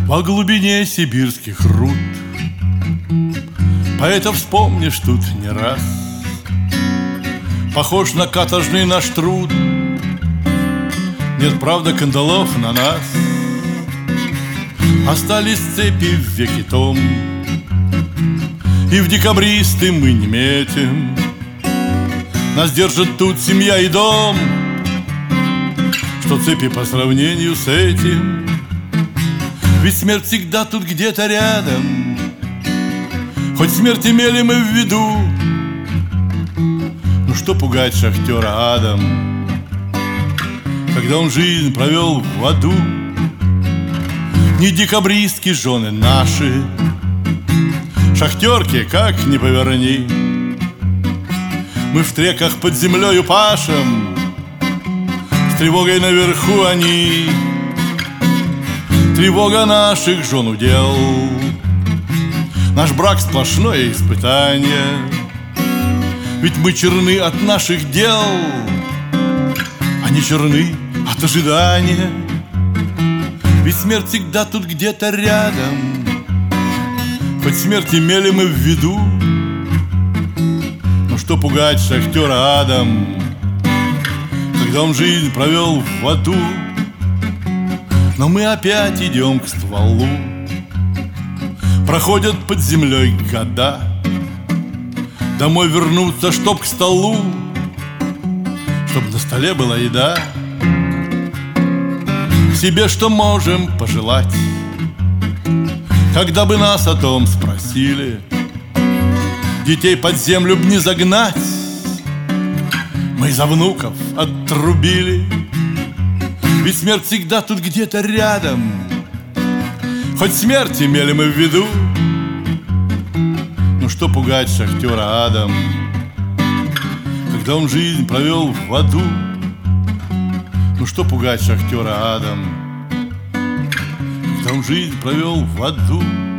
Во глубине сибирских руд поэтов вспомнишь тут не раз. Похож на каторжный наш труд, нет, правда, кандалов на нас. Остались цепи в веке том, и в декабристы мы не метим. Нас держит тут семья и дом, что цепи по сравнению с этим. Ведь смерть всегда тут где-то рядом, хоть смерть имели мы в виду. Ну что пугать шахтера адом, когда он жизнь провел в аду? Не декабристки жены наши, шахтерки, как ни поверни. Мы в треках под землею пашем, с тревогой наверху они. Тревога наших жен удел, наш брак сплошное испытание. Ведь мы черны от наших дел, они черны от ожидания. Ведь смерть всегда тут где-то рядом, хоть смерть имели мы в виду. Но что пугать шахтера адом, когда он жизнь провел в аду? Но мы опять идем к стволу, проходят под землей года. Домой вернуться, чтоб к столу, чтоб на столе была еда. Себе что можем пожелать, когда бы нас о том спросили? Детей под землю б не загнать, мы за внуков отрубили. Ведь смерть всегда тут где-то рядом, хоть смерть имели мы в виду. Ну что пугать шахтера адом, когда он жизнь провел в аду? Ну что пугать шахтера адом, когда он жизнь провел в аду?